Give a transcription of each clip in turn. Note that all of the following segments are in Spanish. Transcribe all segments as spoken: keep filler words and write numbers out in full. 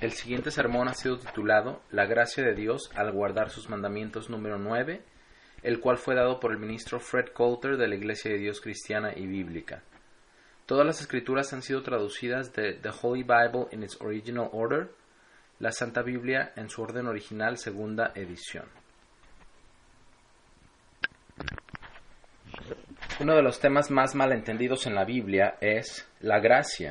El siguiente sermón ha sido titulado La gracia de Dios al guardar sus mandamientos número nueve, el cual fue dado por el ministro Fred Coulter de la Iglesia de Dios Cristiana y Bíblica. Todas las escrituras han sido traducidas de The Holy Bible in its original order, la Santa Biblia en su orden original, segunda edición. Uno de los temas más malentendidos en la Biblia es la gracia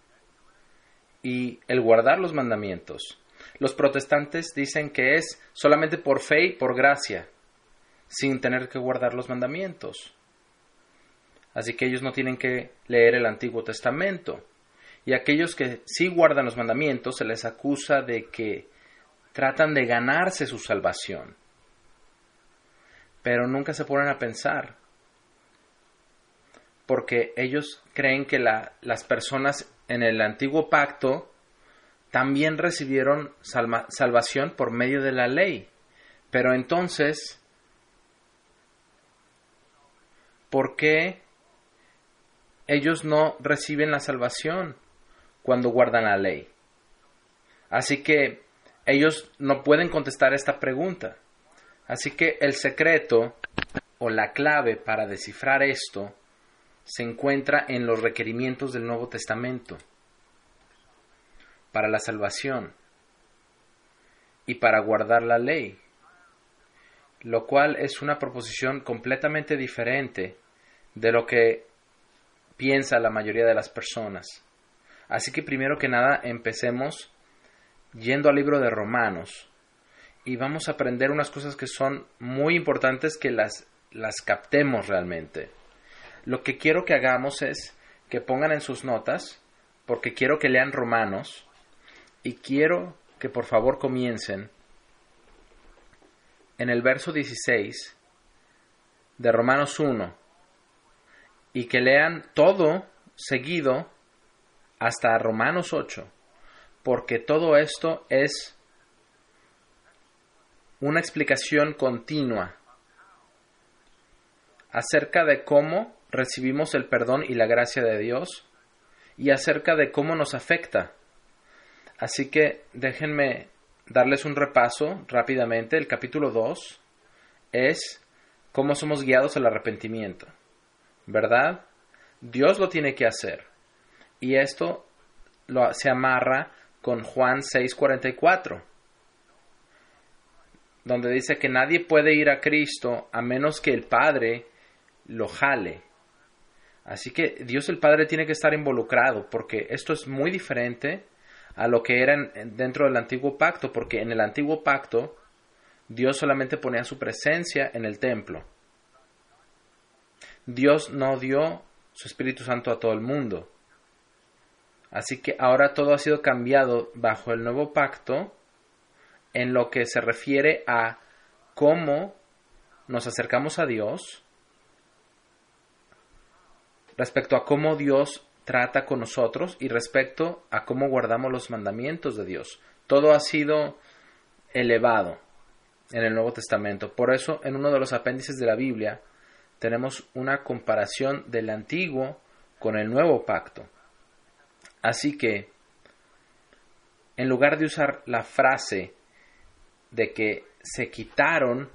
y el guardar los mandamientos. Los protestantes dicen que es solamente por fe y por gracia, sin tener que guardar los mandamientos. Así que ellos no tienen que leer el Antiguo Testamento. Y aquellos que sí guardan los mandamientos se les acusa de que tratan de ganarse su salvación. Pero nunca se ponen a pensar, porque ellos creen que la, las personas en el Antiguo Pacto también recibieron salva, salvación por medio de la ley. Pero entonces, ¿por qué ellos no reciben la salvación cuando guardan la ley? Así que ellos no pueden contestar esta pregunta. Así que el secreto o la clave para descifrar esto se encuentra en los requerimientos del Nuevo Testamento para la salvación y para guardar la ley, lo cual es una proposición completamente diferente de lo que piensa la mayoría de las personas. Así que primero que nada empecemos yendo al libro de Romanos y vamos a aprender unas cosas que son muy importantes, que las, las captemos realmente. Lo que quiero que hagamos es que pongan en sus notas, porque quiero que lean Romanos, y quiero que por favor comiencen en el verso dieciséis de Romanos uno, y que lean todo seguido hasta Romanos ocho, porque todo esto es una explicación continua acerca de cómo recibimos el perdón y la gracia de Dios y acerca de cómo nos afecta. Así que déjenme darles un repaso rápidamente. El capítulo dos es cómo somos guiados al arrepentimiento, ¿verdad? Dios lo tiene que hacer. Y esto lo, se amarra con Juan seis cuarenta y cuatro, donde dice que nadie puede ir a Cristo a menos que el Padre lo jale. Así que Dios el Padre tiene que estar involucrado, porque esto es muy diferente a lo que era en, dentro del Antiguo Pacto, porque en el Antiguo Pacto Dios solamente ponía su presencia en el templo. Dios no dio su Espíritu Santo a todo el mundo. Así que ahora todo ha sido cambiado bajo el Nuevo Pacto en lo que se refiere a cómo nos acercamos a Dios, respecto a cómo Dios trata con nosotros y respecto a cómo guardamos los mandamientos de Dios. Todo ha sido elevado en el Nuevo Testamento. Por eso, en uno de los apéndices de la Biblia, tenemos una comparación del Antiguo con el Nuevo Pacto. Así que, en lugar de usar la frase de que se quitaron,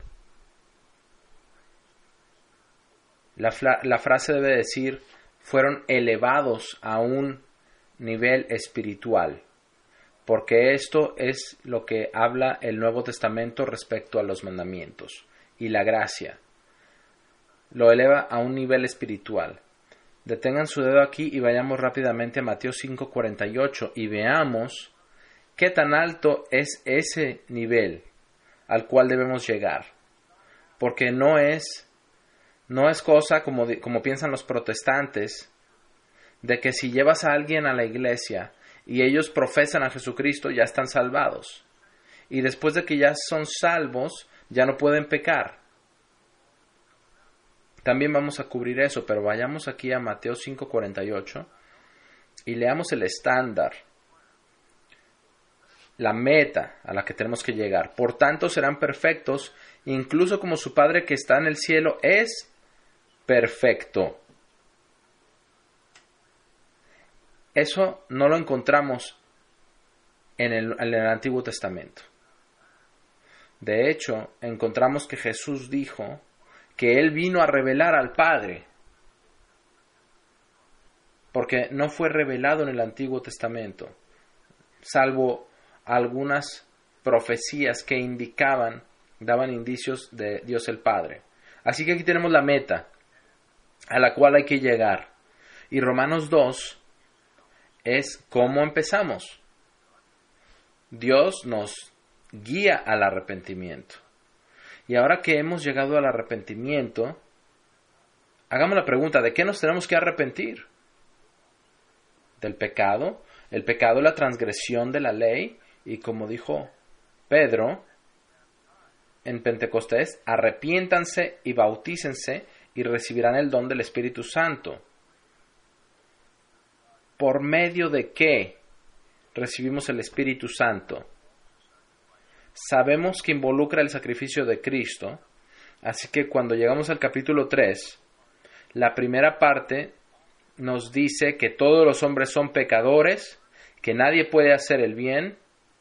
la, la frase debe decir fueron elevados a un nivel espiritual, porque esto es lo que habla el Nuevo Testamento respecto a los mandamientos y la gracia. Lo eleva a un nivel espiritual. Detengan su dedo aquí y vayamos rápidamente a Mateo cinco cuarenta y ocho y veamos qué tan alto es ese nivel al cual debemos llegar, porque no es No es cosa como, como piensan los protestantes, de que si llevas a alguien a la iglesia y ellos profesan a Jesucristo, ya están salvados. Y después de que ya son salvos, ya no pueden pecar. También vamos a cubrir eso, pero vayamos aquí a Mateo cinco cuarenta y ocho y leamos el estándar, la meta a la que tenemos que llegar. Por tanto, serán perfectos, incluso como su Padre que está en el cielo es perfecto. Eso no lo encontramos en el, en el Antiguo Testamento. De hecho, encontramos que Jesús dijo que Él vino a revelar al Padre, porque no fue revelado en el Antiguo Testamento, salvo algunas profecías que indicaban, daban indicios de Dios el Padre. Así que aquí tenemos la meta a la cual hay que llegar. Y Romanos dos es cómo empezamos. Dios nos guía al arrepentimiento. Y ahora que hemos llegado al arrepentimiento, hagamos la pregunta, ¿de qué nos tenemos que arrepentir? ¿Del pecado? El pecado es la transgresión de la ley, y como dijo Pedro en Pentecostés, arrepiéntanse y bautícense y recibirán el don del Espíritu Santo. ¿Por medio de qué recibimos el Espíritu Santo? Sabemos que involucra el sacrificio de Cristo, así que cuando llegamos al capítulo tres, la primera parte nos dice que todos los hombres son pecadores, que nadie puede hacer el bien,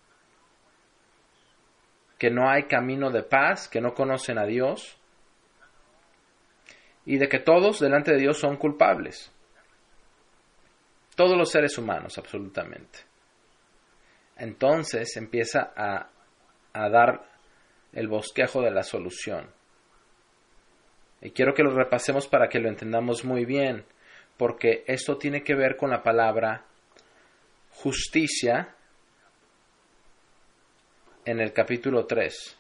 que no hay camino de paz, que no conocen a Dios, y de que todos delante de Dios son culpables. Todos los seres humanos, absolutamente. Entonces empieza a, a dar el bosquejo de la solución. Y quiero que lo repasemos para que lo entendamos muy bien, porque esto tiene que ver con la palabra justicia en el capítulo tres.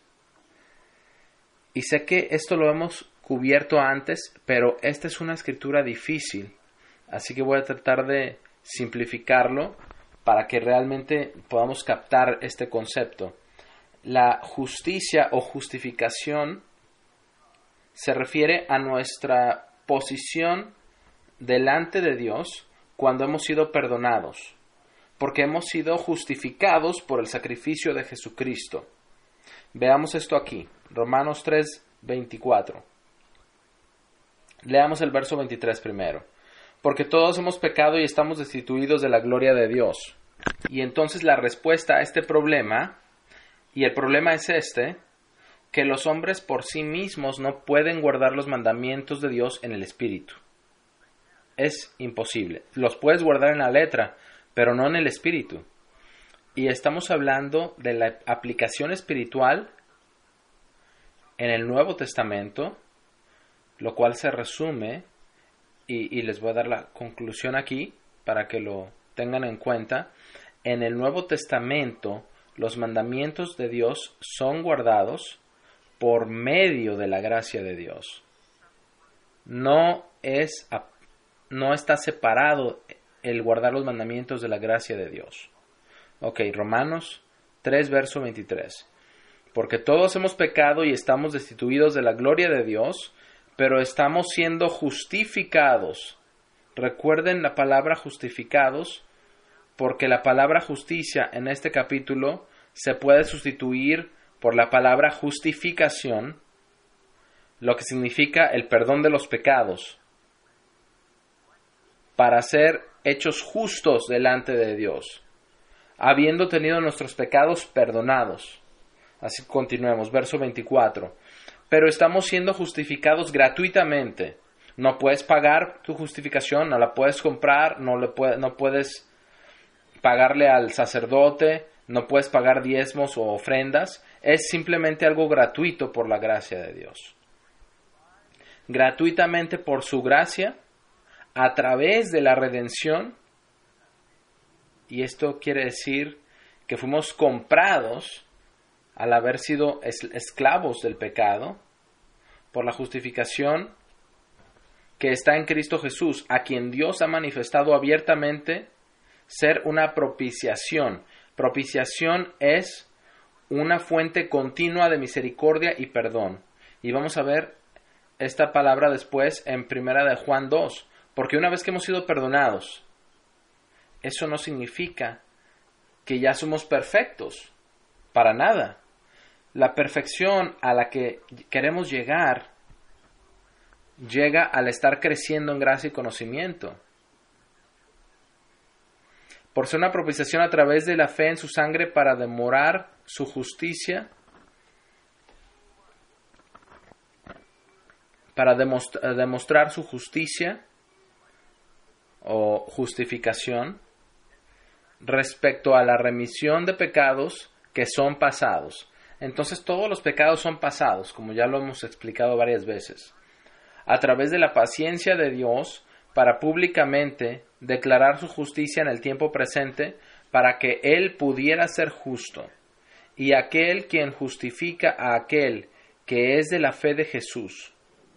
Y sé que esto lo hemos cubierto antes, pero esta es una escritura difícil, así que voy a tratar de simplificarlo para que realmente podamos captar este concepto. La justicia o justificación se refiere a nuestra posición delante de Dios cuando hemos sido perdonados, porque hemos sido justificados por el sacrificio de Jesucristo. Veamos esto aquí, Romanos tres, veinticuatro. Leamos el verso veintitrés primero. Porque todos hemos pecado y estamos destituidos de la gloria de Dios. Y entonces la respuesta a este problema, y el problema es este, que los hombres por sí mismos no pueden guardar los mandamientos de Dios en el Espíritu. Es imposible. Los puedes guardar en la letra, pero no en el Espíritu. Y estamos hablando de la aplicación espiritual en el Nuevo Testamento, lo cual se resume, y, y les voy a dar la conclusión aquí para que lo tengan en cuenta. En el Nuevo Testamento, los mandamientos de Dios son guardados por medio de la gracia de Dios. No es, no está separado el guardar los mandamientos de la gracia de Dios. Ok, Romanos tres, verso veintitrés. Porque todos hemos pecado y estamos destituidos de la gloria de Dios, pero estamos siendo justificados. Recuerden la palabra justificados, porque la palabra justicia en este capítulo se puede sustituir por la palabra justificación, lo que significa el perdón de los pecados, para ser hechos justos delante de Dios, habiendo tenido nuestros pecados perdonados. Así continuemos, verso veinticuatro. Pero estamos siendo justificados gratuitamente. No puedes pagar tu justificación, no la puedes comprar, no, le puede, no puedes pagarle al sacerdote, no puedes pagar diezmos o ofrendas. Es simplemente algo gratuito por la gracia de Dios. Gratuitamente por su gracia, a través de la redención. Y esto quiere decir que fuimos comprados al haber sido es- esclavos del pecado por la justificación que está en Cristo Jesús, a quien Dios ha manifestado abiertamente ser una propiciación. Propiciación es una fuente continua de misericordia y perdón. Y vamos a ver esta palabra después en primera de Juan dos, porque una vez que hemos sido perdonados, eso no significa que ya somos perfectos, para nada. La perfección a la que queremos llegar llega al estar creciendo en gracia y conocimiento. por ser una propiciación a través de la fe en su sangre para demorar su justicia, para demostrar, demostrar su justicia o justificación respecto a la remisión de pecados que son pasados. Entonces todos los pecados son pasados, como ya lo hemos explicado varias veces, a través de la paciencia de Dios para públicamente declarar su justicia en el tiempo presente para que Él pudiera ser justo, y aquel quien justifica a aquel que es de la fe de Jesús.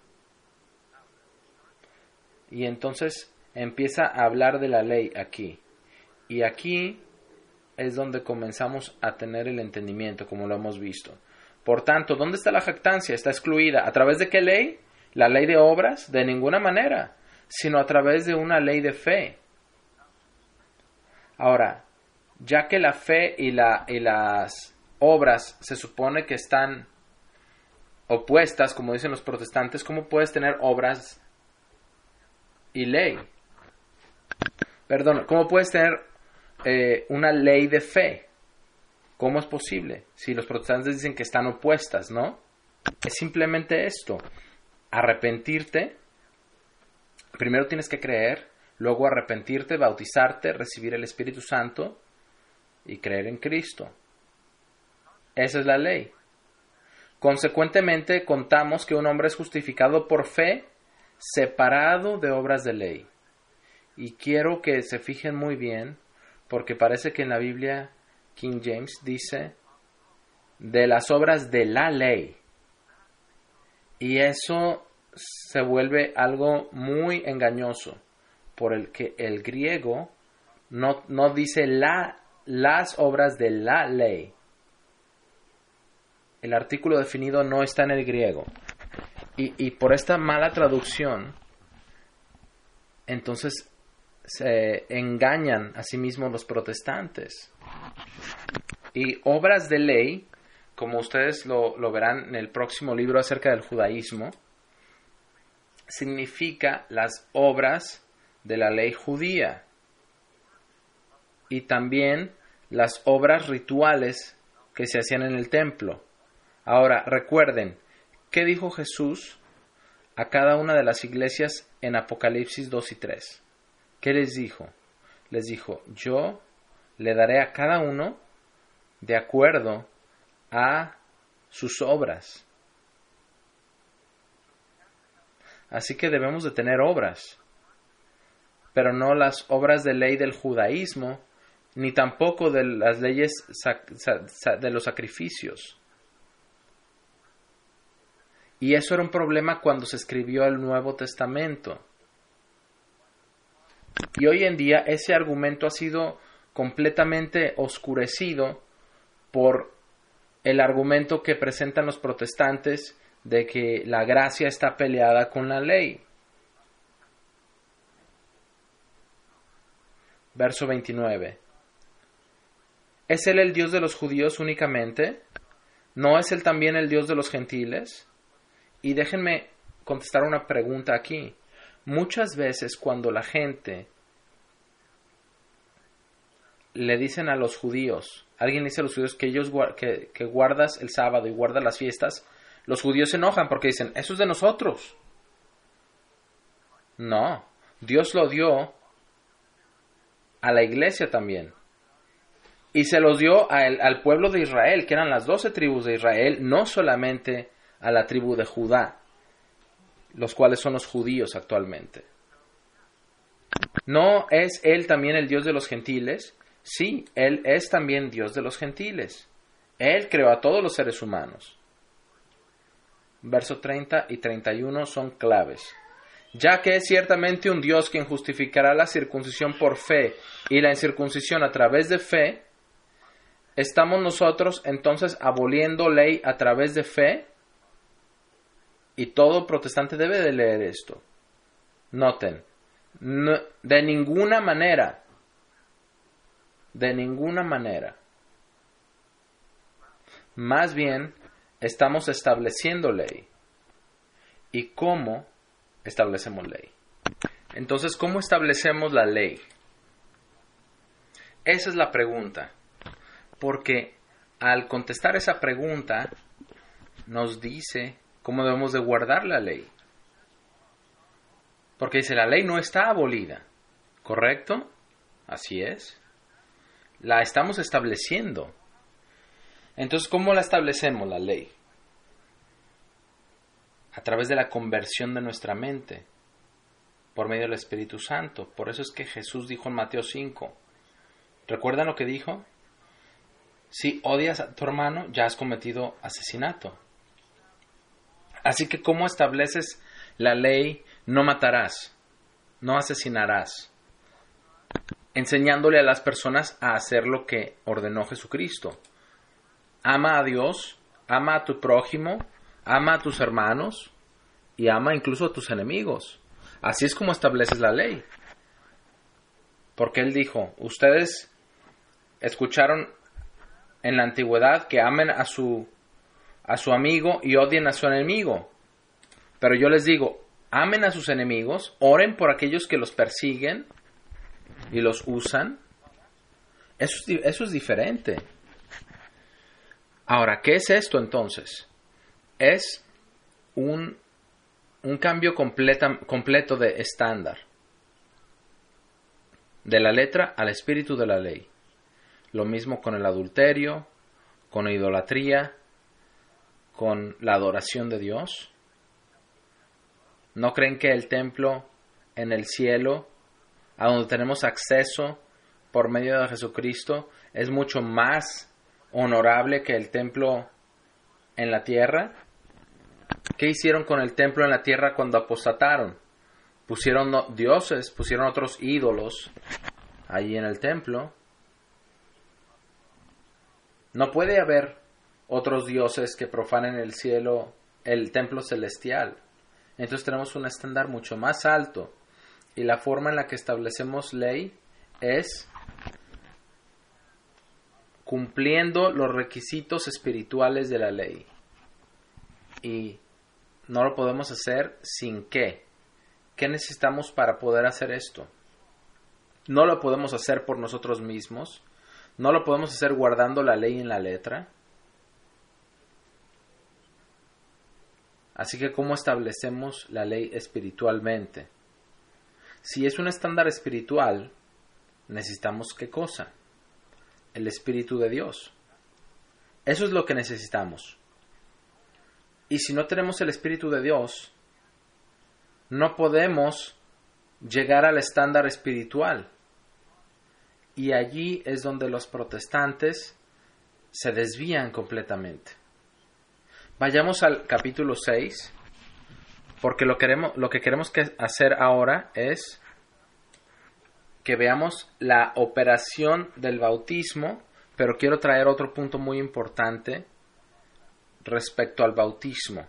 Y entonces empieza a hablar de la ley aquí. Y aquí es donde comenzamos a tener el entendimiento, como lo hemos visto. Por tanto, ¿dónde está la jactancia? Está excluida. ¿A través de qué ley? ¿La ley de obras? De ninguna manera, sino a través de una ley de fe. Ahora, ya que la fe y, la, y las obras se supone que están opuestas, como dicen los protestantes, ¿cómo puedes tener obras y ley? Perdón, ¿cómo puedes tener eh, una ley de fe? ¿Cómo es posible? Si los protestantes dicen que están opuestas, ¿no? Es simplemente esto. Arrepentirte. Primero tienes que creer, luego arrepentirte, bautizarte, recibir el Espíritu Santo y creer en Cristo. Esa es la ley. Consecuentemente, contamos que un hombre es justificado por fe, separado de obras de ley. Y quiero que se fijen muy bien, porque parece que en la Biblia King James dice de las obras de la ley. Y eso se vuelve algo muy engañoso, por el que el griego no, no dice la, las obras de la ley. El artículo definido no está en el griego. Y, y por esta mala traducción, entonces se engañan a sí mismos los protestantes. Y obras de ley, como ustedes lo, lo verán en el próximo libro acerca del judaísmo, significa las obras de la ley judía y también las obras rituales que se hacían en el templo. Ahora, recuerden, ¿qué dijo Jesús a cada una de las iglesias en Apocalipsis dos y tres? ¿Qué les dijo? Les dijo, yo le daré a cada uno de acuerdo a sus obras. Así que debemos de tener obras, pero no las obras de ley del judaísmo, ni tampoco de las leyes de los sacrificios. Y eso era un problema cuando se escribió el Nuevo Testamento. Y hoy en día ese argumento ha sido completamente oscurecido por el argumento que presentan los protestantes de que la gracia está peleada con la ley. Verso veintinueve. ¿Es Él el Dios de los judíos únicamente? ¿No es Él también el Dios de los gentiles? Y déjenme contestar una pregunta aquí. Muchas veces cuando la gente le dicen a los judíos, alguien le dice a los judíos que ellos que, que guardas el sábado y guardas las fiestas, los judíos se enojan porque dicen, eso es de nosotros. No, Dios lo dio a la iglesia también. Y se los dio a el, al pueblo de Israel, que eran las doce tribus de Israel, no solamente a la tribu de Judá, los cuales son los judíos actualmente. ¿No es Él también el Dios de los gentiles? Sí, Él es también Dios de los gentiles. Él creó a todos los seres humanos. Verso treinta y treinta y uno son claves. Ya que es ciertamente un Dios quien justificará la circuncisión por fe y la incircuncisión a través de fe, ¿estamos nosotros entonces aboliendo ley a través de fe? Y todo protestante debe de leer esto. Noten, no, de ninguna manera, de ninguna manera. Más bien, estamos estableciendo ley. ¿Y cómo establecemos ley? Entonces, ¿cómo establecemos la ley? Esa es la pregunta. Porque al contestar esa pregunta, nos dice cómo debemos de guardar la ley. Porque dice, la ley no está abolida, ¿correcto? Así es. La estamos estableciendo. Entonces, ¿cómo la establecemos, la ley? A través de la conversión de nuestra mente, por medio del Espíritu Santo. Por eso es que Jesús dijo en Mateo cinco, ¿recuerdan lo que dijo? Si odias a tu hermano, ya has cometido asesinato. Así que, ¿cómo estableces la ley? No matarás, no asesinarás, enseñándole a las personas a hacer lo que ordenó Jesucristo. Ama a Dios, ama a tu prójimo, ama a tus hermanos y ama incluso a tus enemigos. Así es como estableces la ley. Porque Él dijo, ustedes escucharon en la antigüedad que amen a su, a su amigo y odien a su enemigo. Pero yo les digo, amen a sus enemigos, oren por aquellos que los persiguen y los usan. Eso es, eso es diferente. Ahora, ¿qué es esto entonces? Es un, un cambio completa, completo de estándar. De la letra al espíritu de la ley. Lo mismo con el adulterio, con la idolatría, con la adoración de Dios. ¿No creen que el templo en el cielo, a donde tenemos acceso por medio de Jesucristo, es mucho más honorable que el templo en la tierra? ¿Qué hicieron con el templo en la tierra cuando apostataron? Pusieron dioses, pusieron otros ídolos allí en el templo. No puede haber otros dioses que profanen el cielo, el templo celestial. Entonces tenemos un estándar mucho más alto. Y la forma en la que establecemos ley es cumpliendo los requisitos espirituales de la ley. Y no lo podemos hacer sin qué. ¿Qué necesitamos para poder hacer esto? No lo podemos hacer por nosotros mismos. No lo podemos hacer guardando la ley en la letra. Así que, ¿cómo establecemos la ley espiritualmente? Si es un estándar espiritual, necesitamos ¿qué cosa? El Espíritu de Dios. Eso es lo que necesitamos. Y si no tenemos el Espíritu de Dios, no podemos llegar al estándar espiritual. Y allí es donde los protestantes se desvían completamente. Vayamos al capítulo seis, porque lo, queremos, lo que queremos que hacer ahora es que veamos la operación del bautismo, pero quiero traer otro punto muy importante respecto al bautismo.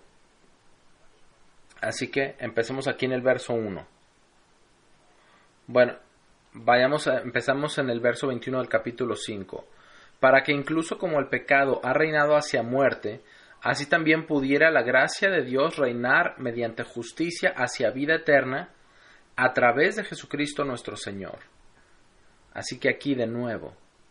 Así que empecemos aquí en el verso uno. Bueno, vayamos a, empezamos en el verso veintiuno del capítulo cinco. Para que incluso como el pecado ha reinado hacia muerte, así también pudiera la gracia de Dios reinar mediante justicia hacia vida eterna a través de Jesucristo nuestro Señor. Así que aquí de nuevo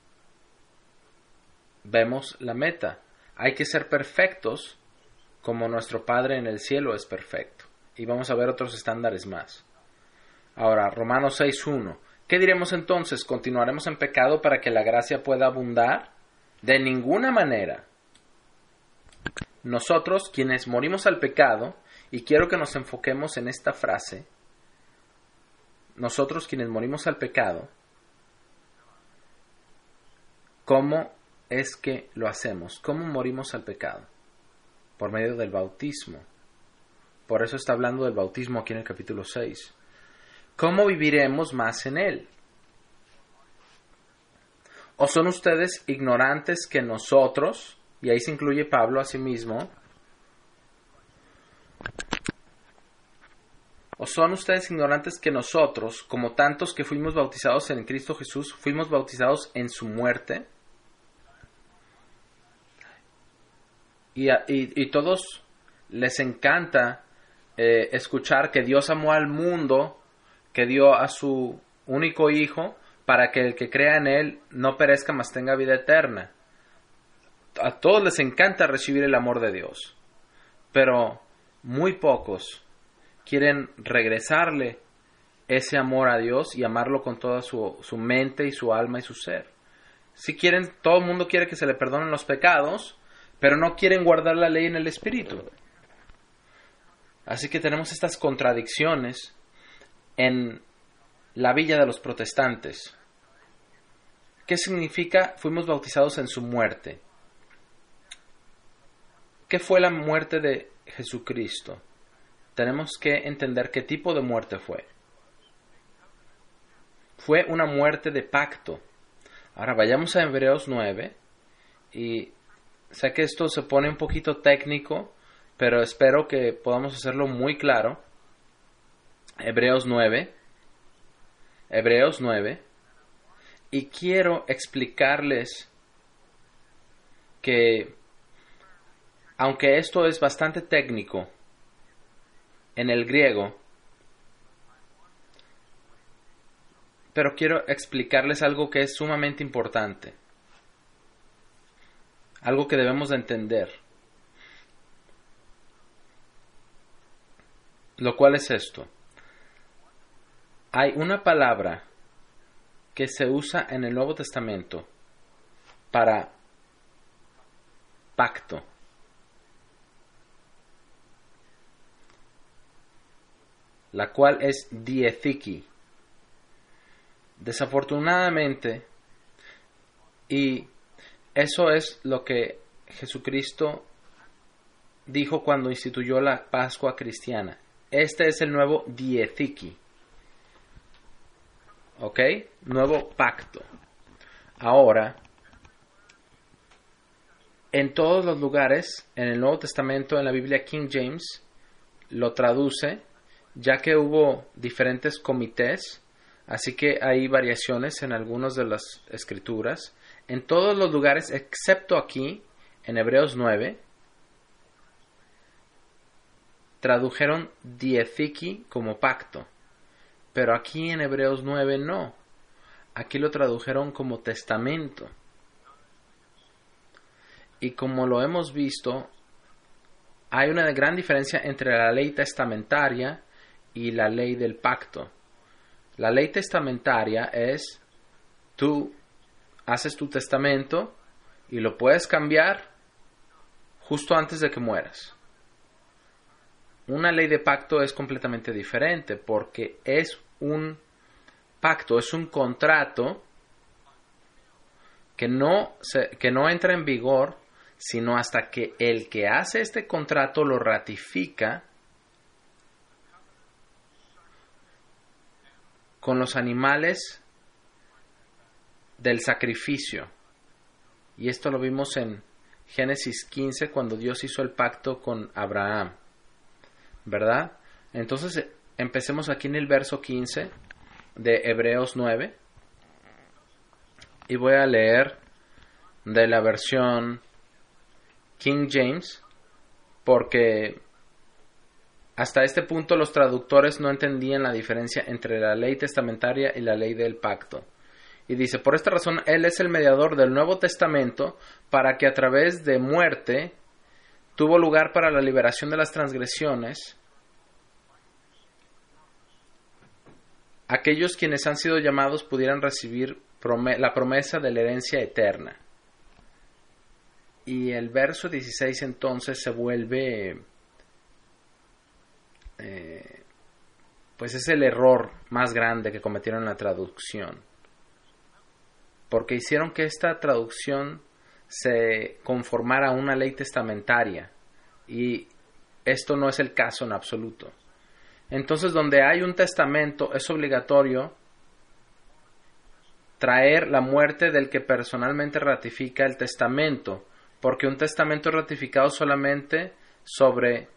vemos la meta. Hay que ser perfectos como nuestro Padre en el cielo es perfecto. Y vamos a ver otros estándares más. Ahora, Romanos seis uno. ¿Qué diremos entonces? ¿Continuaremos en pecado para que la gracia pueda abundar? De ninguna manera. Nosotros, quienes morimos al pecado, y quiero que nos enfoquemos en esta frase, nosotros quienes morimos al pecado, ¿cómo es que lo hacemos? ¿Cómo morimos al pecado? Por medio del bautismo. Por eso está hablando del bautismo aquí en el capítulo seis. ¿Cómo viviremos más en él? ¿O son ustedes ignorantes que nosotros, y ahí se incluye Pablo a sí mismo, ¿o son ustedes ignorantes que nosotros, como tantos que fuimos bautizados en Cristo Jesús, fuimos bautizados en su muerte? Y, a, y, y todos les encanta eh, escuchar que Dios amó al mundo, que dio a su único hijo para que el que crea en Él no perezca, mas tenga vida eterna. A todos les encanta recibir el amor de Dios, pero muy pocos quieren regresarle ese amor a Dios y amarlo con toda su, su mente y su alma y su ser. Si quieren, todo el mundo quiere que se le perdonen los pecados, pero no quieren guardar la ley en el Espíritu. Así que tenemos estas contradicciones en la villa de los protestantes. ¿Qué significa fuimos bautizados en su muerte? ¿Qué fue la muerte de Jesucristo? Tenemos que entender qué tipo de muerte fue. Fue una muerte de pacto. Ahora vayamos a Hebreos nueve, y sé que esto se pone un poquito técnico, pero espero que podamos hacerlo muy claro. Hebreos nueve. Hebreos nueve. Y quiero explicarles que, aunque esto es bastante técnico en el griego, pero quiero explicarles algo que es sumamente importante. Algo que debemos de entender. Lo cual es esto. Hay una palabra que se usa en el Nuevo Testamento para pacto. La cual es diethiki. Desafortunadamente, y eso es lo que Jesucristo dijo cuando instituyó la Pascua cristiana. Este es el nuevo diethiki. ¿Ok? Nuevo pacto. Ahora, en todos los lugares, en el Nuevo Testamento, en la Biblia King James, lo traduce, ya que hubo diferentes comités. Así que hay variaciones en algunas de las escrituras. En todos los lugares, excepto aquí, en Hebreos nueve, tradujeron diethiki como pacto. Pero aquí en Hebreos nueve no. Aquí lo tradujeron como testamento. Y como lo hemos visto, hay una gran diferencia entre la ley testamentaria y la ley del pacto. La ley testamentaria es, tú haces tu testamento y lo puedes cambiar justo antes de que mueras. Una ley de pacto es completamente diferente porque es un pacto, es un contrato que no, se, que no entra en vigor sino hasta que el que hace este contrato lo ratifica con los animales del sacrificio. Y esto lo vimos en Génesis quince, cuando Dios hizo el pacto con Abraham, ¿verdad? Entonces empecemos aquí en el verso quince de Hebreos nueve, y voy a leer de la versión King James, porque hasta este punto los traductores no entendían la diferencia entre la ley testamentaria y la ley del pacto. Y dice, por esta razón, Él es el mediador del Nuevo Testamento, para que a través de muerte tuvo lugar para la liberación de las transgresiones, aquellos quienes han sido llamados pudieran recibir prome- la promesa de la herencia eterna. Y el verso dieciséis entonces se vuelve, eh, pues es el error más grande que cometieron en la traducción. Porque hicieron que esta traducción se conformara a una ley testamentaria. Y esto no es el caso en absoluto. Entonces, donde hay un testamento, es obligatorio traer la muerte del que personalmente ratifica el testamento, porque un testamento es ratificado solamente sobre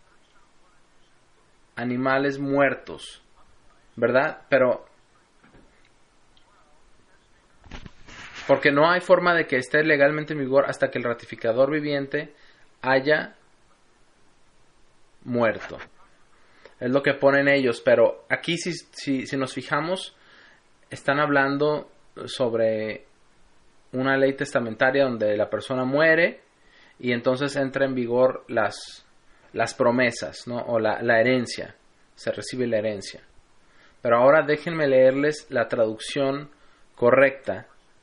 animales muertos, ¿verdad? Pero porque no hay forma de que esté legalmente en vigor hasta que el ratificador viviente haya muerto. Es lo que ponen ellos, pero aquí si, si, si nos fijamos, están hablando sobre una ley testamentaria donde la persona muere y entonces entra en vigor las, las promesas, ¿no? O la, la herencia, se recibe la herencia. Pero ahora déjenme leerles la traducción correcta,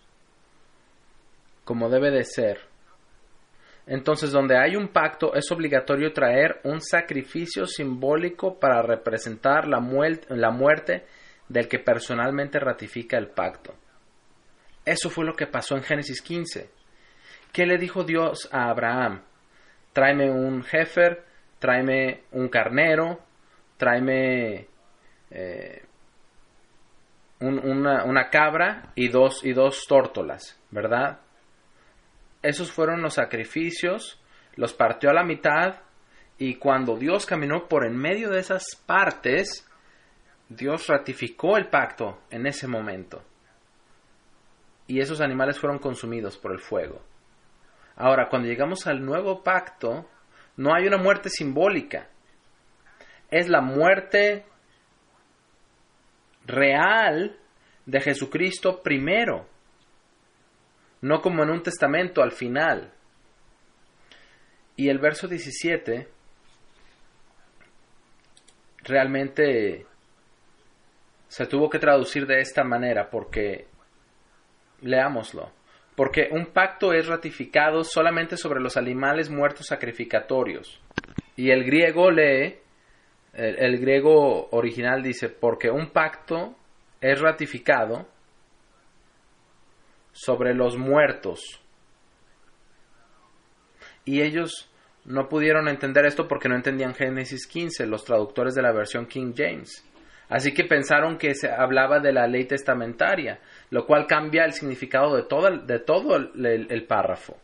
como debe de ser. Entonces, donde hay un pacto, es obligatorio traer un sacrificio simbólico para representar la, muel- la muerte del que personalmente ratifica el pacto. Eso fue lo que pasó en Génesis quince. ¿Qué le dijo Dios a Abraham? Tráeme un heifer, tráeme un carnero, tráeme eh, un, una, una cabra y dos, y dos tórtolas, ¿verdad? Esos fueron los sacrificios, los partió a la mitad, y cuando Dios caminó por en medio de esas partes, Dios ratificó el pacto en ese momento. Y esos animales fueron consumidos por el fuego. Ahora, cuando llegamos al nuevo pacto, no hay una muerte simbólica. Es la muerte real de Jesucristo primero. No como en un testamento al final. Y el verso diecisiete realmente se tuvo que traducir de esta manera porque, leámoslo, porque un pacto es ratificado solamente sobre los animales muertos sacrificatorios. Y el griego lee, el, el griego original dice, porque un pacto es ratificado sobre los muertos. Y ellos no pudieron entender esto porque no entendían Génesis quince, los traductores de la versión King James. Así que pensaron que se hablaba de la ley testamentaria, lo cual cambia el significado de todo el, de todo el, el, el párrafo.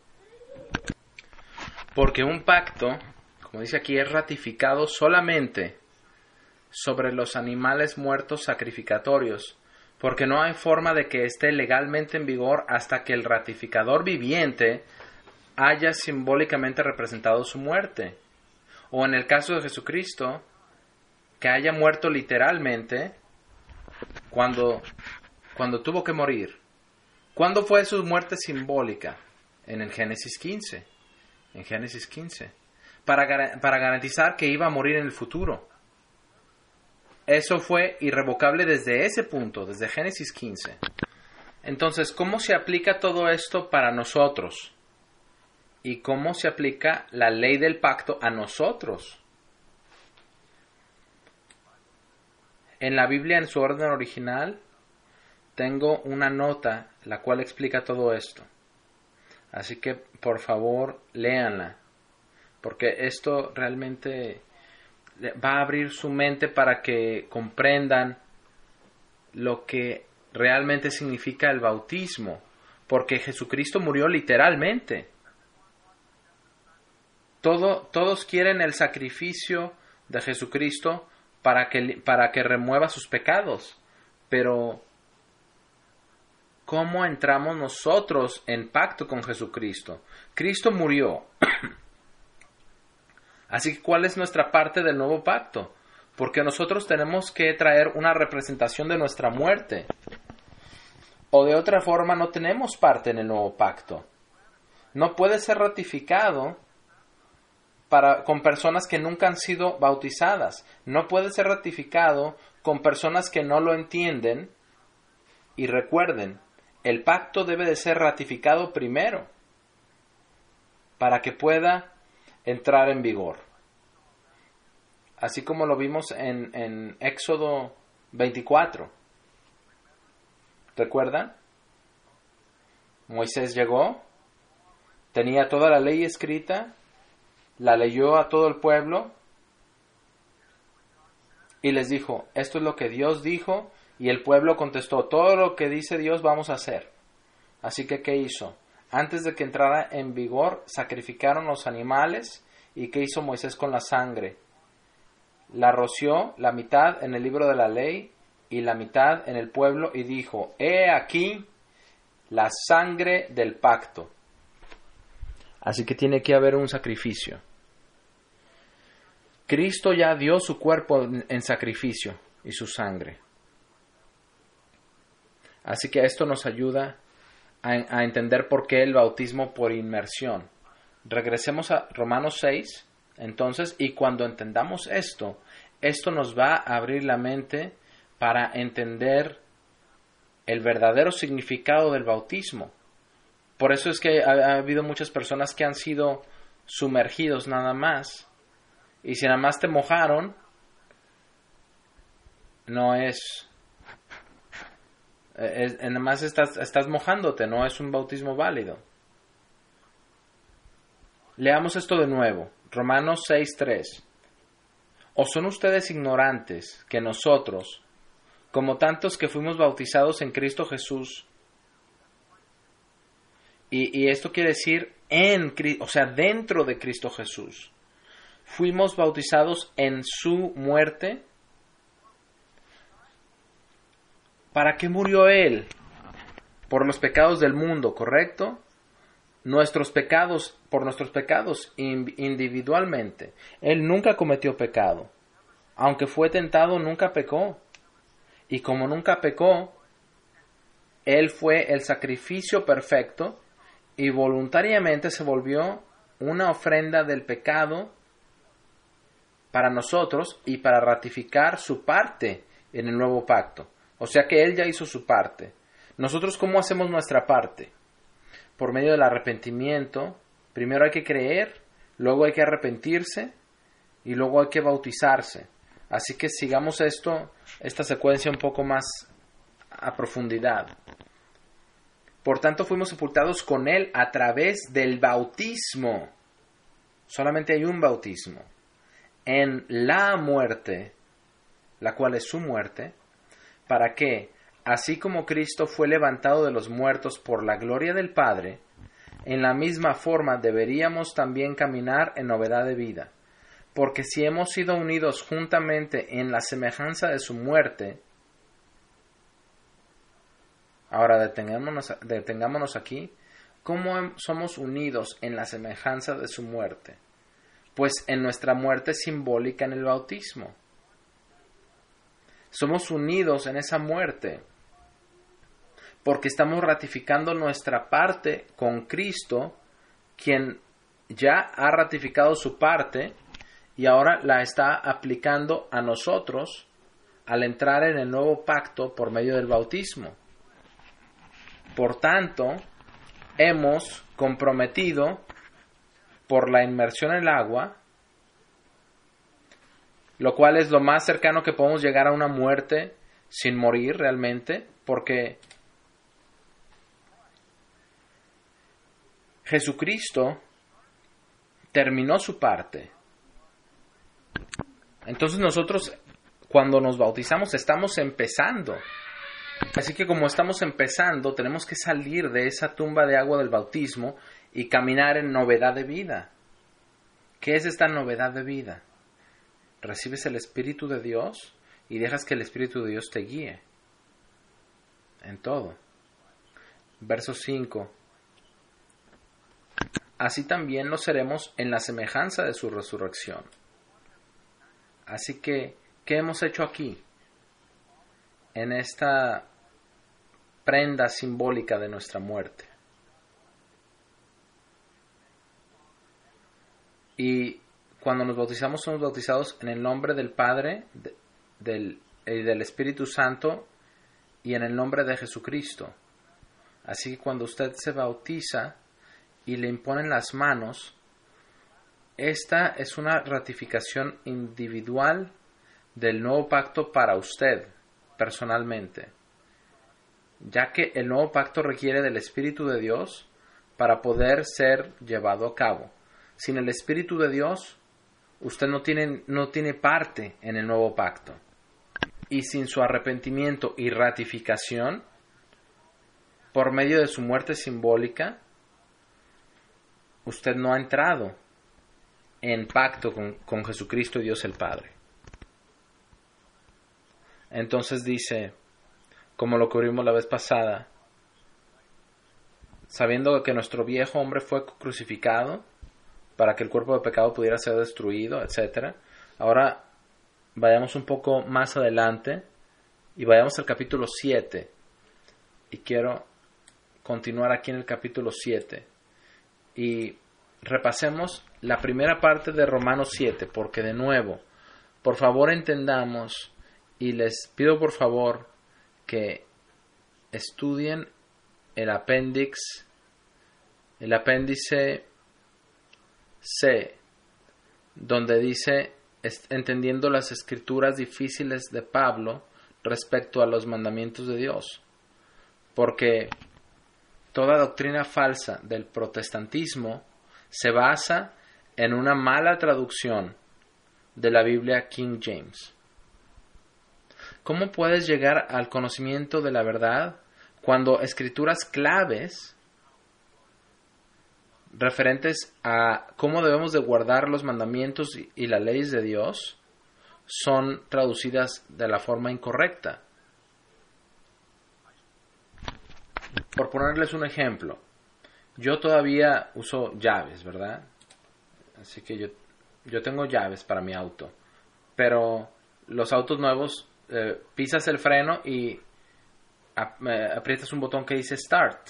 Porque un pacto, como dice aquí, es ratificado solamente sobre los animales muertos sacrificatorios, porque no hay forma de que esté legalmente en vigor hasta que el ratificador viviente haya simbólicamente representado su muerte. O en el caso de Jesucristo, que haya muerto literalmente cuando, cuando tuvo que morir. ¿Cuándo fue su muerte simbólica? En el Génesis quince. En Génesis quince. Para, para garantizar que iba a morir en el futuro. Eso fue irrevocable desde ese punto, desde Génesis quince. Entonces, ¿cómo se aplica todo esto para nosotros? ¿Y cómo se aplica la ley del pacto a nosotros? En la Biblia, en su orden original, tengo una nota la cual explica todo esto. Así que, por favor, léanla. Porque esto realmente va a abrir su mente para que comprendan lo que realmente significa el bautismo. Porque Jesucristo murió literalmente. Todo, todos quieren el sacrificio de Jesucristo para que, para que remueva sus pecados. Pero, ¿cómo entramos nosotros en pacto con Jesucristo? Cristo murió. Así que, ¿cuál es nuestra parte del nuevo pacto? Porque nosotros tenemos que traer una representación de nuestra muerte. O de otra forma no tenemos parte en el nuevo pacto. No puede ser ratificado para, con personas que nunca han sido bautizadas. No puede ser ratificado con personas que no lo entienden. Y recuerden, el pacto debe de ser ratificado primero para que pueda entrar en vigor. Así como lo vimos en, en Éxodo veinticuatro. ¿Recuerdan? Moisés llegó, tenía toda la ley escrita, la leyó a todo el pueblo y les dijo, esto es lo que Dios dijo, y el pueblo contestó, todo lo que dice Dios vamos a hacer. Así que, ¿qué hizo? Antes de que entrara en vigor, sacrificaron los animales. ¿Y qué hizo Moisés con la sangre? La roció la mitad en el libro de la ley y la mitad en el pueblo y dijo, he aquí la sangre del pacto. Así que tiene que haber un sacrificio. Cristo ya dio su cuerpo en sacrificio y su sangre. Así que esto nos ayuda a, a entender por qué el bautismo por inmersión. Regresemos a Romanos seis, entonces, y cuando entendamos esto, esto nos va a abrir la mente para entender el verdadero significado del bautismo. Por eso es que ha, ha habido muchas personas que han sido sumergidos nada más, y si nada más te mojaron, no es, es nada más estás, estás mojándote, no es un bautismo válido. Leamos esto de nuevo, Romanos seis tres. ¿O son ustedes ignorantes que nosotros, como tantos que fuimos bautizados en Cristo Jesús, y, y esto quiere decir en, o sea, dentro de Cristo Jesús, fuimos bautizados en su muerte? ¿Para qué murió Él? Por los pecados del mundo, ¿correcto? Nuestros pecados, por nuestros pecados individualmente. Él nunca cometió pecado. Aunque fue tentado, nunca pecó. Y como nunca pecó, Él fue el sacrificio perfecto y voluntariamente se volvió una ofrenda del pecado para nosotros y para ratificar su parte en el nuevo pacto. O sea que Él ya hizo su parte. Nosotros, ¿cómo hacemos nuestra parte? Por medio del arrepentimiento. Primero hay que creer, luego hay que arrepentirse y luego hay que bautizarse. Así que sigamos esto, esta secuencia un poco más a profundidad. Por tanto, fuimos sepultados con Él a través del bautismo. Solamente hay un bautismo. En la muerte, la cual es su muerte, para que, así como Cristo fue levantado de los muertos por la gloria del Padre, en la misma forma deberíamos también caminar en novedad de vida. Porque si hemos sido unidos juntamente en la semejanza de su muerte, ahora detengámonos, detengámonos aquí, ¿cómo somos unidos en la semejanza de su muerte? Pues en nuestra muerte simbólica en el bautismo. Somos unidos en esa muerte, porque estamos ratificando nuestra parte con Cristo, quien ya ha ratificado su parte y ahora la está aplicando a nosotros al entrar en el nuevo pacto por medio del bautismo. Por tanto, hemos comprometido por la inmersión en el agua, lo cual es lo más cercano que podemos llegar a una muerte sin morir realmente, porque Jesucristo terminó su parte. Entonces nosotros, cuando nos bautizamos, estamos empezando. Así que como estamos empezando, tenemos que salir de esa tumba de agua del bautismo y caminar en novedad de vida. ¿Qué es esta novedad de vida? Recibes el Espíritu de Dios y dejas que el Espíritu de Dios te guíe en todo. Verso cinco. Así también lo seremos en la semejanza de su resurrección. Así que, ¿qué hemos hecho aquí? En esta prenda simbólica de nuestra muerte. Y cuando nos bautizamos, somos bautizados en el nombre del Padre, de, del, y del Espíritu Santo y en el nombre de Jesucristo. Así que cuando usted se bautiza y le imponen las manos, esta es una ratificación individual del nuevo pacto para usted, personalmente, ya que el nuevo pacto requiere del Espíritu de Dios para poder ser llevado a cabo. Sin el Espíritu de Dios, usted no tiene, no tiene parte en el nuevo pacto. Y sin su arrepentimiento y ratificación, por medio de su muerte simbólica, usted no ha entrado en pacto con, con Jesucristo y Dios el Padre. Entonces dice, como lo cubrimos la vez pasada, sabiendo que nuestro viejo hombre fue crucificado para que el cuerpo de pecado pudiera ser destruido, etcétera. Ahora vayamos un poco más adelante y vayamos al capítulo siete. y quiero continuar aquí en el capítulo siete. Y repasemos la primera parte de Romanos siete, porque de nuevo, por favor entendamos, y les pido por favor que estudien el apéndice, el apéndice C, donde dice, entendiendo las escrituras difíciles de Pablo respecto a los mandamientos de Dios. Porque toda doctrina falsa del protestantismo se basa en una mala traducción de la Biblia King James. ¿Cómo puedes llegar al conocimiento de la verdad cuando escrituras claves referentes a cómo debemos de guardar los mandamientos y las leyes de Dios son traducidas de la forma incorrecta? Por ponerles un ejemplo, yo todavía uso llaves, ¿verdad? Así que yo, yo tengo llaves para mi auto, pero los autos nuevos, eh, pisas el freno y ap- eh, aprietas un botón que dice Start.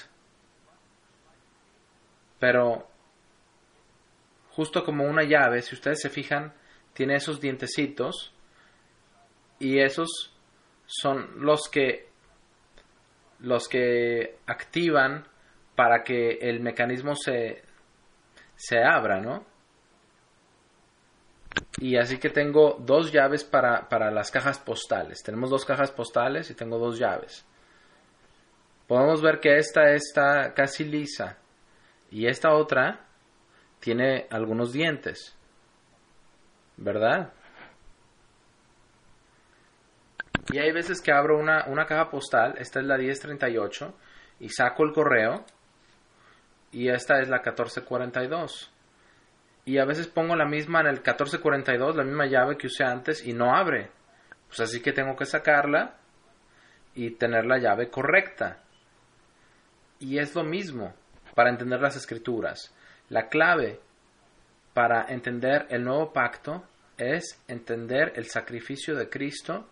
Pero justo como una llave, si ustedes se fijan, tiene esos dientecitos y esos son los que los que activan para que el mecanismo se se abra, ¿no? Y así que tengo dos llaves para, para las cajas postales. Tenemos dos cajas postales y tengo dos llaves. Podemos ver que esta está casi lisa y esta otra tiene algunos dientes, ¿verdad? Y hay veces que abro una, una caja postal, esta es la diez treinta y ocho, y saco el correo, y esta es la catorce cuarenta y dos. Y a veces pongo la misma en el catorce cuarenta y dos, la misma llave que usé antes, y no abre. Pues así que tengo que sacarla y tener la llave correcta. Y es lo mismo para entender las escrituras. La clave para entender el nuevo pacto es entender el sacrificio de Cristo,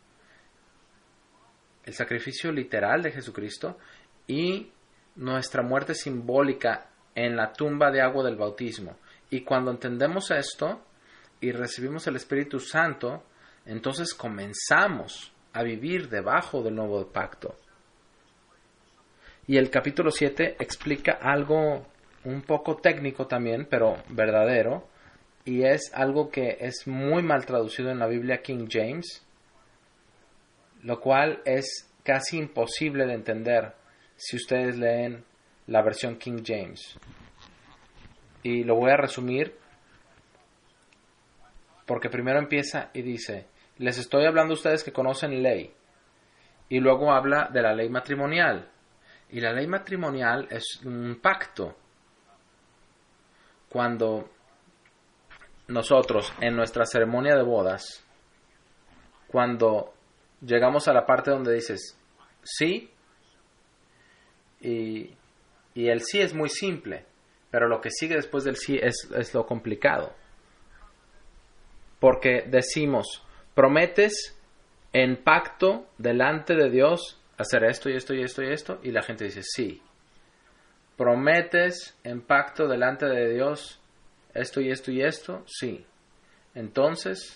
el sacrificio literal de Jesucristo y nuestra muerte simbólica en la tumba de agua del bautismo. Y cuando entendemos esto y recibimos el Espíritu Santo, entonces comenzamos a vivir debajo del nuevo pacto. Y el capítulo siete explica algo un poco técnico también, pero verdadero, y es algo que es muy mal traducido en la Biblia King James, lo cual es casi imposible de entender si ustedes leen la versión King James. Y lo voy a resumir porque primero empieza y dice, les estoy hablando a ustedes que conocen ley, y luego habla de la ley matrimonial. Y la ley matrimonial es un pacto. Cuando nosotros en nuestra ceremonia de bodas, cuando llegamos a la parte donde dices sí, y, y el sí es muy simple, pero lo que sigue después del sí es, es lo complicado. Porque decimos, prometes en pacto delante de Dios hacer esto y esto y esto y esto, y la gente dice sí. ¿Prometes en pacto delante de Dios esto y esto y esto? Sí. Entonces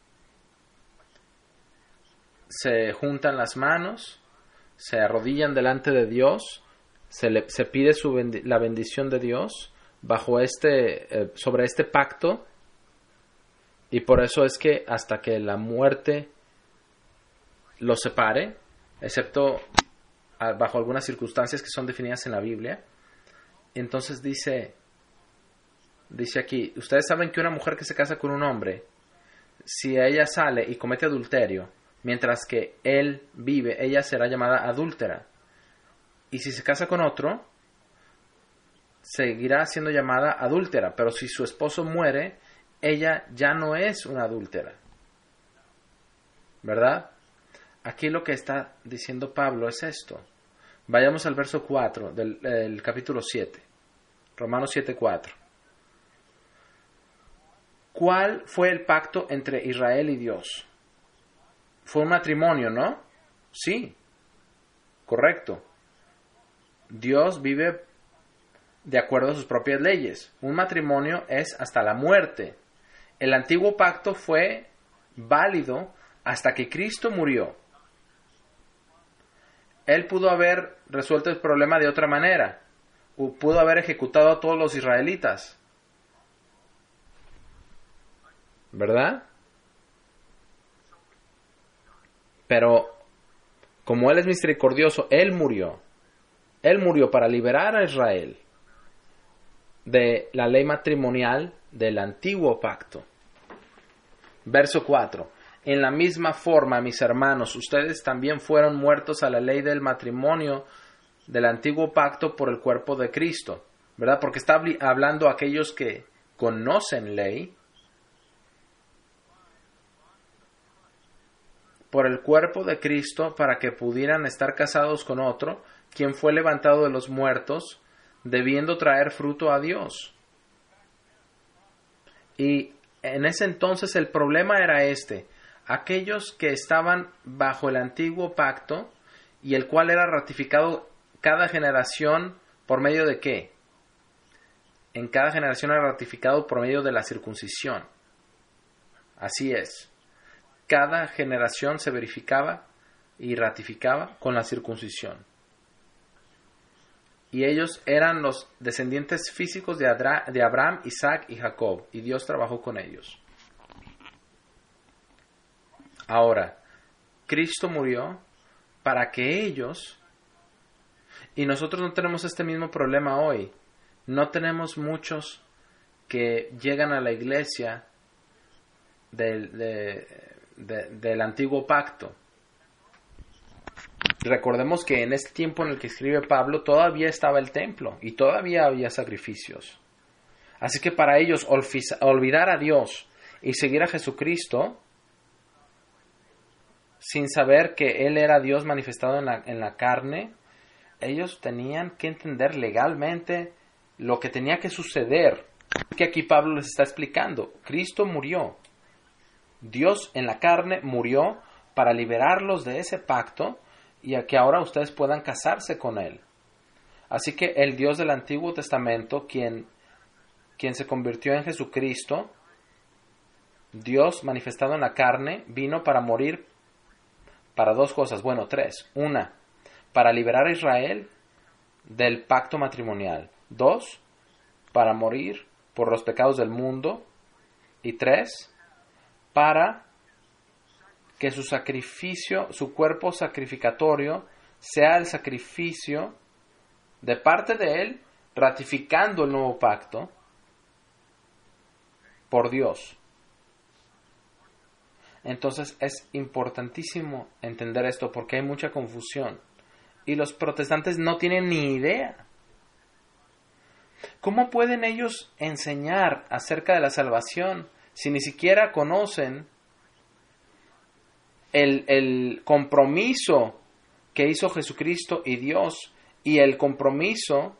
se juntan las manos, se arrodillan delante de Dios, se, le, se pide su bendi- la bendición de Dios bajo este, eh, sobre este pacto, y por eso es que hasta que la muerte los separe, excepto a, bajo algunas circunstancias que son definidas en la Biblia. Entonces dice, dice aquí, ustedes saben que una mujer que se casa con un hombre, si ella sale y comete adulterio, mientras que él vive, ella será llamada adúltera. Y si se casa con otro, seguirá siendo llamada adúltera. Pero si su esposo muere, ella ya no es una adúltera. ¿Verdad? Aquí lo que está diciendo Pablo es esto. Vayamos al verso cuatro del, del capítulo siete. Romanos siete cuatro. ¿Cuál fue el pacto entre Israel y Dios? Fue un matrimonio, ¿no? Sí. Correcto. Dios vive de acuerdo a sus propias leyes. Un matrimonio es hasta la muerte. El antiguo pacto fue válido hasta que Cristo murió. Él pudo haber resuelto el problema de otra manera. O pudo haber ejecutado a todos los israelitas. ¿Verdad? Pero como Él es misericordioso, Él murió. Él murió para liberar a Israel de la ley matrimonial del antiguo pacto. Verso cuatro. En la misma forma, mis hermanos, ustedes también fueron muertos a la ley del matrimonio del antiguo pacto por el cuerpo de Cristo, ¿verdad? Porque está hablando a aquellos que conocen ley, por el cuerpo de Cristo, para que pudieran estar casados con otro, quien fue levantado de los muertos, debiendo traer fruto a Dios. Y en ese entonces el problema era este: aquellos que estaban bajo el antiguo pacto, y el cual era ratificado cada generación por medio de ¿qué? En cada generación era ratificado por medio de la circuncisión. Así es. Cada generación se verificaba y ratificaba con la circuncisión. Y ellos eran los descendientes físicos de Abraham, Isaac y Jacob, y Dios trabajó con ellos. Ahora, Cristo murió para que ellos, y nosotros no tenemos este mismo problema hoy, no tenemos muchos que llegan a la iglesia del, de, de, del antiguo pacto. Recordemos que en este tiempo en el que escribe Pablo todavía estaba el templo y todavía había sacrificios. Así que para ellos olvidar a Dios y seguir a Jesucristo sin saber que Él era Dios manifestado en la, en la carne, ellos tenían que entender legalmente lo que tenía que suceder. Que aquí Pablo les está explicando. Cristo murió. Dios en la carne murió para liberarlos de ese pacto y a que ahora ustedes puedan casarse con Él. Así que el Dios del Antiguo Testamento, quien, quien se convirtió en Jesucristo, Dios manifestado en la carne, vino para morir para dos cosas, bueno, tres. Una, para liberar a Israel del pacto matrimonial. Dos, para morir por los pecados del mundo. Y tres, para que su sacrificio, su cuerpo sacrificatorio, sea el sacrificio de parte de Él, ratificando el nuevo pacto por Dios. Entonces es importantísimo entender esto porque hay mucha confusión y los protestantes no tienen ni idea. ¿Cómo pueden ellos enseñar acerca de la salvación si ni siquiera conocen el, el compromiso que hizo Jesucristo y Dios y el compromiso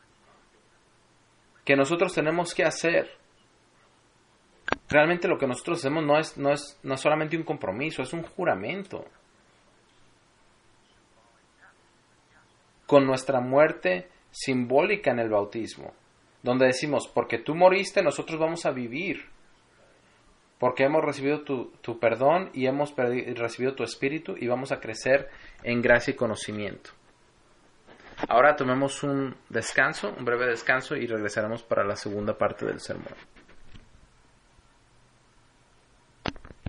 que nosotros tenemos que hacer? Realmente lo que nosotros hacemos no es, no es, no es solamente un compromiso, es un juramento. Con nuestra muerte simbólica en el bautismo, donde decimos, porque tú moriste, nosotros vamos a vivir. Porque hemos recibido tu, tu perdón y hemos perdi- recibido tu espíritu y vamos a crecer en gracia y conocimiento. Ahora tomemos un descanso, un breve descanso y regresaremos para la segunda parte del sermón.